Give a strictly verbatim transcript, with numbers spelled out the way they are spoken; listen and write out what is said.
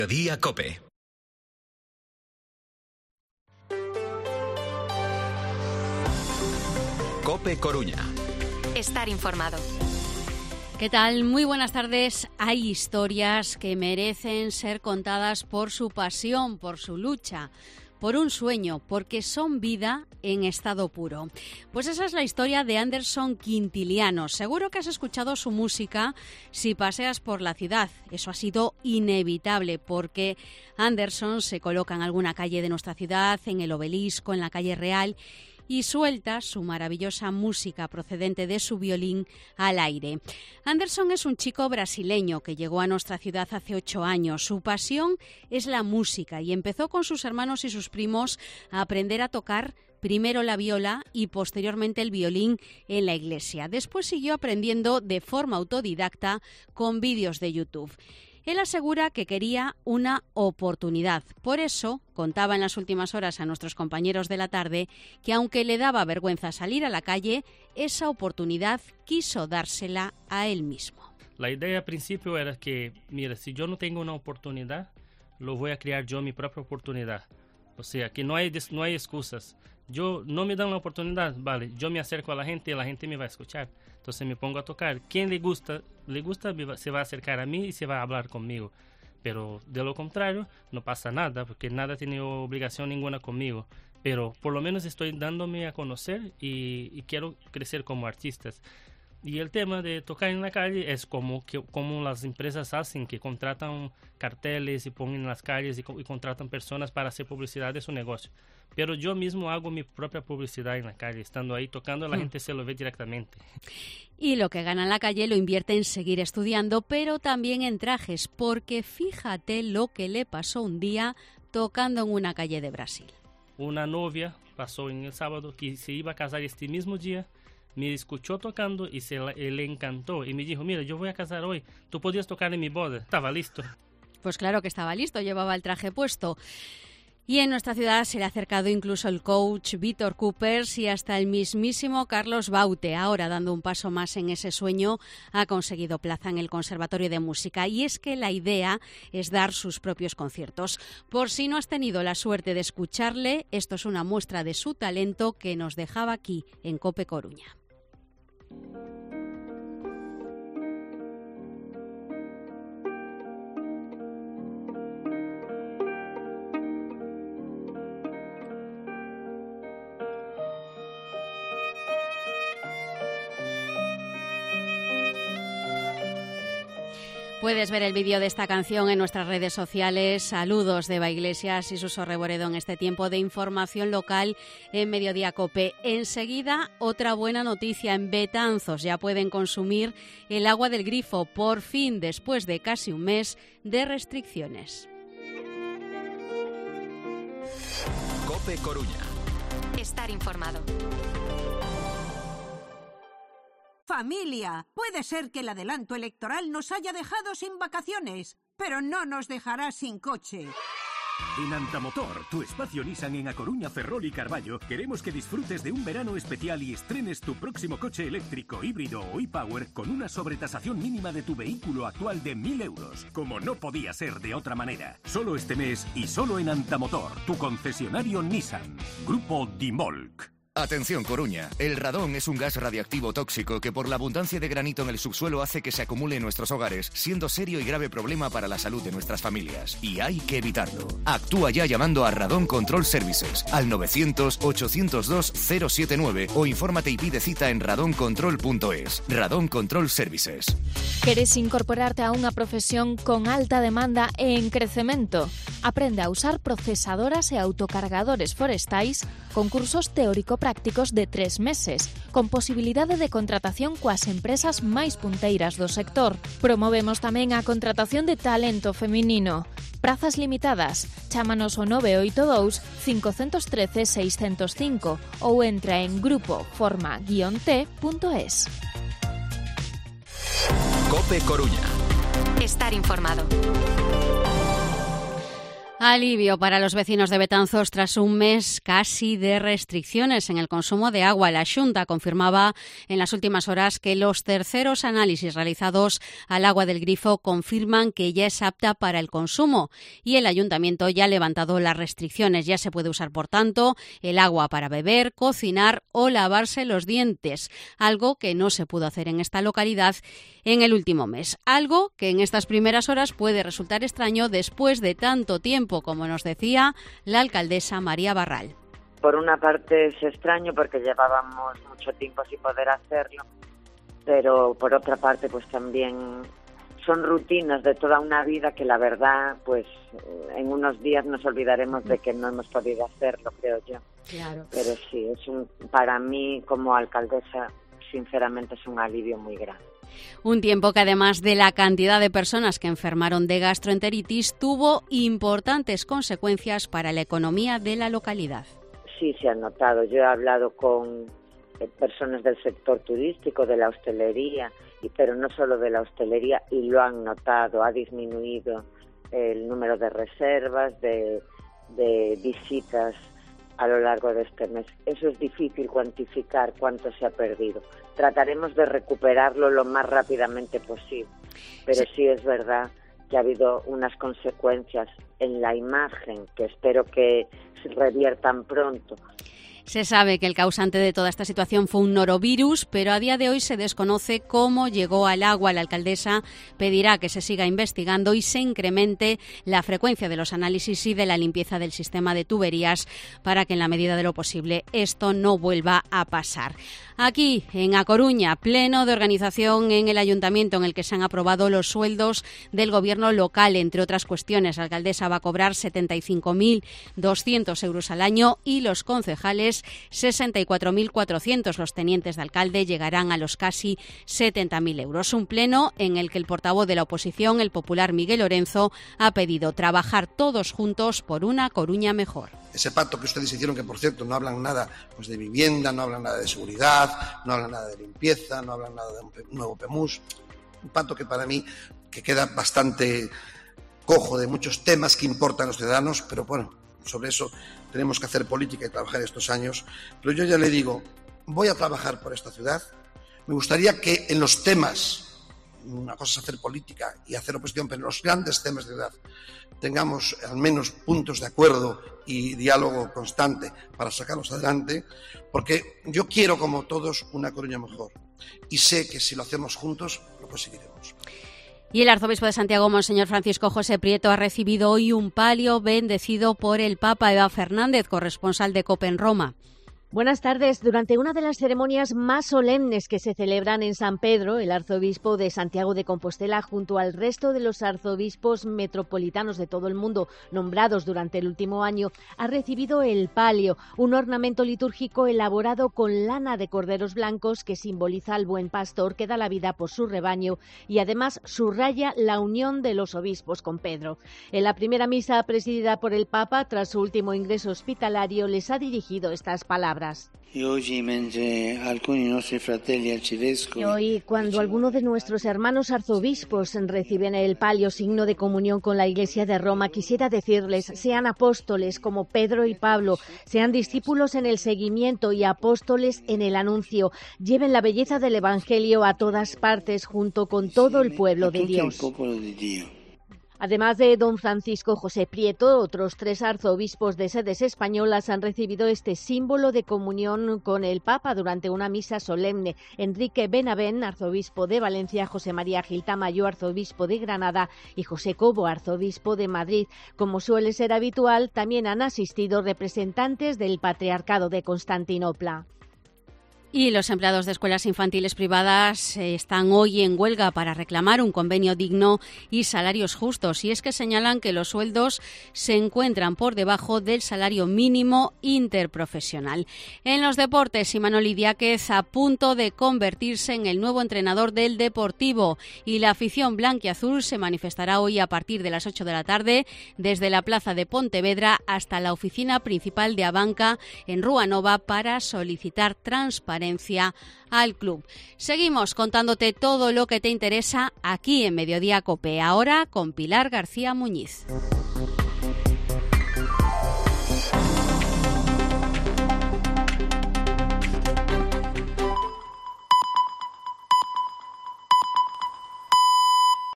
Día COPE. COPE Coruña. Estar informado. ¿Qué tal? Muy buenas tardes. Hay historias que merecen ser contadas por su pasión, por su lucha, por un sueño, porque son vida en estado puro. Pues esa es la historia de Anderson Quintiliano. Seguro que has escuchado su música si paseas por la ciudad. Eso ha sido inevitable porque Anderson se coloca en alguna calle de nuestra ciudad, en el Obelisco, en la calle Real, y suelta su maravillosa música procedente de su violín al aire. Anderson es un chico brasileño que llegó a nuestra ciudad hace ocho años. Su pasión es la música y empezó con sus hermanos y sus primos a aprender a tocar primero la viola y posteriormente el violín en la iglesia. Después siguió aprendiendo de forma autodidacta con vídeos de YouTube. Él asegura que quería una oportunidad. Por eso contaba en las últimas horas a nuestros compañeros de la tarde que aunque le daba vergüenza salir a la calle, esa oportunidad quiso dársela a él mismo. La idea al principio era que, mira, si yo no tengo una oportunidad, lo voy a crear yo mi propia oportunidad. O sea, que no hay, no hay excusas. Yo no me dan la oportunidad, vale, yo me acerco a la gente y la gente me va a escuchar. Entonces me pongo a tocar. Quien le gusta, le gusta, se va a acercar a mí y se va a hablar conmigo. Pero de lo contrario, no pasa nada, porque nada tiene obligación ninguna conmigo. Pero por lo menos estoy dándome a conocer y, y quiero crecer como artistas. Y el tema de tocar en la calle es como, que, como las empresas hacen, que contratan carteles y ponen en las calles y, y contratan personas para hacer publicidad de su negocio. Pero yo mismo hago mi propia publicidad en la calle, estando ahí tocando, la mm. gente se lo ve directamente. Y lo que gana en la calle lo invierte en seguir estudiando, pero también en trajes, porque fíjate lo que le pasó un día tocando en una calle de Brasil. Una novia pasó en el sábado que se iba a casar este mismo día. Me escuchó tocando y se le encantó y me dijo, mira, yo voy a casar hoy, tú podías tocar en mi boda. Estaba listo. Pues claro que estaba listo, llevaba el traje puesto. Y en nuestra ciudad se le ha acercado incluso el coach Víctor Coopers y hasta el mismísimo Carlos Baute. Ahora, dando un paso más en ese sueño, ha conseguido plaza en el Conservatorio de Música. Y es que la idea es dar sus propios conciertos. Por si no has tenido la suerte de escucharle, esto es una muestra de su talento que nos dejaba aquí en COPE Coruña. Puedes ver el vídeo de esta canción en nuestras redes sociales. Saludos de Eva Iglesias y Suso Reboredo en este tiempo de información local en Mediodía COPE. Enseguida, otra buena noticia. En Betanzos ya pueden consumir el agua del grifo, por fin, después de casi un mes de restricciones. COPE Coruña. Estar informado. Familia, puede ser que el adelanto electoral nos haya dejado sin vacaciones, pero no nos dejará sin coche. En Antamotor, tu espacio Nissan en A Coruña, Ferrol y Carballo, queremos que disfrutes de un verano especial y estrenes tu próximo coche eléctrico, híbrido o e-Power con una sobretasación mínima de tu vehículo actual de mil euros, como no podía ser de otra manera. Solo este mes y solo en Antamotor, tu concesionario Nissan. Grupo Dimolc. Atención Coruña, el radón es un gas radiactivo tóxico que por la abundancia de granito en el subsuelo hace que se acumule en nuestros hogares, siendo serio y grave problema para la salud de nuestras familias. Y hay que evitarlo. Actúa ya llamando a Radon Control Services al novecientos, ochocientos dos, cero setenta y nueve o infórmate y pide cita en radon control punto es. Radon Control Services. ¿Queres incorporarte a unha profesión con alta demanda e en crecemento? Aprende a usar procesadoras e autocargadores forestais con cursos teórico-prácticos de tres meses, con posibilidade de contratación coas empresas máis punteiras do sector. Promovemos tamén a contratación de talento feminino. Prazas limitadas. Chámanos ao nove oito dous, cinco uno tres, seis cero cinco ou entra en grupo forma guion t punto es. COPE Coruña. Estar informado. Alivio para los vecinos de Betanzos tras un mes casi de restricciones en el consumo de agua. La Xunta confirmaba en las últimas horas que los terceros análisis realizados al agua del grifo confirman que ya es apta para el consumo y el Ayuntamiento ya ha levantado las restricciones. Ya se puede usar, por tanto, el agua para beber, cocinar o lavarse los dientes, algo que no se pudo hacer en esta localidad en el último mes. Algo que en estas primeras horas puede resultar extraño después de tanto tiempo, como nos decía la alcaldesa María Barral. Por una parte es extraño porque llevábamos mucho tiempo sin poder hacerlo, pero por otra parte pues también son rutinas de toda una vida que la verdad pues en unos días nos olvidaremos de que no hemos podido hacerlo, creo yo. Claro. Pero sí, es un, para mí como alcaldesa sinceramente es un alivio muy grande. Un tiempo que además de la cantidad de personas que enfermaron de gastroenteritis tuvo importantes consecuencias para la economía de la localidad. Sí, se ha notado. Yo he hablado con personas del sector turístico, de la hostelería, y pero no solo de la hostelería, y lo han notado. Ha disminuido el número de reservas, de, de visitas a lo largo de este mes. Eso es difícil cuantificar cuánto se ha perdido. Trataremos de recuperarlo lo más rápidamente posible, pero sí, sí es verdad que ha habido unas consecuencias en la imagen que espero que se reviertan pronto. Se sabe que el causante de toda esta situación fue un norovirus, pero a día de hoy se desconoce cómo llegó al agua. La alcaldesa pedirá que se siga investigando y se incremente la frecuencia de los análisis y de la limpieza del sistema de tuberías para que en la medida de lo posible esto no vuelva a pasar. Aquí, en A Coruña, pleno de organización en el ayuntamiento en el que se han aprobado los sueldos del gobierno local, entre otras cuestiones. La alcaldesa va a cobrar setenta y cinco mil doscientos euros al año y los concejales sesenta y cuatro mil cuatrocientos. Los tenientes de alcalde llegarán a los casi setenta mil euros. Un pleno en el que el portavoz de la oposición, el popular Miguel Lorenzo, ha pedido trabajar todos juntos por una Coruña mejor. Ese pacto que ustedes hicieron, que por cierto no hablan nada pues de vivienda, no hablan nada de seguridad, no hablan nada de limpieza, no hablan nada de un nuevo P M U S, un pacto que para mí que queda bastante cojo de muchos temas que importan a los ciudadanos, pero bueno, sobre eso tenemos que hacer política y trabajar estos años. Pero yo ya le digo, voy a trabajar por esta ciudad. Me gustaría que en los temas, una cosa es hacer política y hacer oposición, pero en los grandes temas de ciudad tengamos al menos puntos de acuerdo y diálogo constante para sacarlos adelante, porque yo quiero, como todos, una Coruña mejor. Y sé que si lo hacemos juntos, lo conseguiremos. Y el arzobispo de Santiago, Monseñor Francisco José Prieto, ha recibido hoy un palio bendecido por el Papa. Eva Fernández, corresponsal de COPE en Roma. Buenas tardes. Durante una de las ceremonias más solemnes que se celebran en San Pedro, el arzobispo de Santiago de Compostela, junto al resto de los arzobispos metropolitanos de todo el mundo nombrados durante el último año, ha recibido el palio, un ornamento litúrgico elaborado con lana de corderos blancos que simboliza al buen pastor que da la vida por su rebaño y además subraya la unión de los obispos con Pedro. En la primera misa presidida por el Papa, tras su último ingreso hospitalario, les ha dirigido estas palabras. Y hoy, cuando algunos de nuestros hermanos arzobispos reciben el palio, signo de comunión con la Iglesia de Roma, quisiera decirles, sean apóstoles como Pedro y Pablo, sean discípulos en el seguimiento y apóstoles en el anuncio, lleven la belleza del Evangelio a todas partes junto con todo el pueblo de Dios. Además de don Francisco José Prieto, otros tres arzobispos de sedes españolas han recibido este símbolo de comunión con el Papa durante una misa solemne. Enrique Benavén, arzobispo de Valencia, José María Gil Tamayo, arzobispo de Granada, y José Cobo, arzobispo de Madrid. Como suele ser habitual, también han asistido representantes del Patriarcado de Constantinopla. Y los empleados de escuelas infantiles privadas están hoy en huelga para reclamar un convenio digno y salarios justos. Y es que señalan que los sueldos se encuentran por debajo del salario mínimo interprofesional. En los deportes, Imanol Idiáquez a punto de convertirse en el nuevo entrenador del Deportivo. Y la afición blanquiazul se manifestará hoy a partir de las ocho de la tarde desde la plaza de Pontevedra hasta la oficina principal de Abanca en Rúa Nova para solicitar transparencia al club. Seguimos contándote todo lo que te interesa aquí en Mediodía COPE, ahora con Pilar García Muñiz.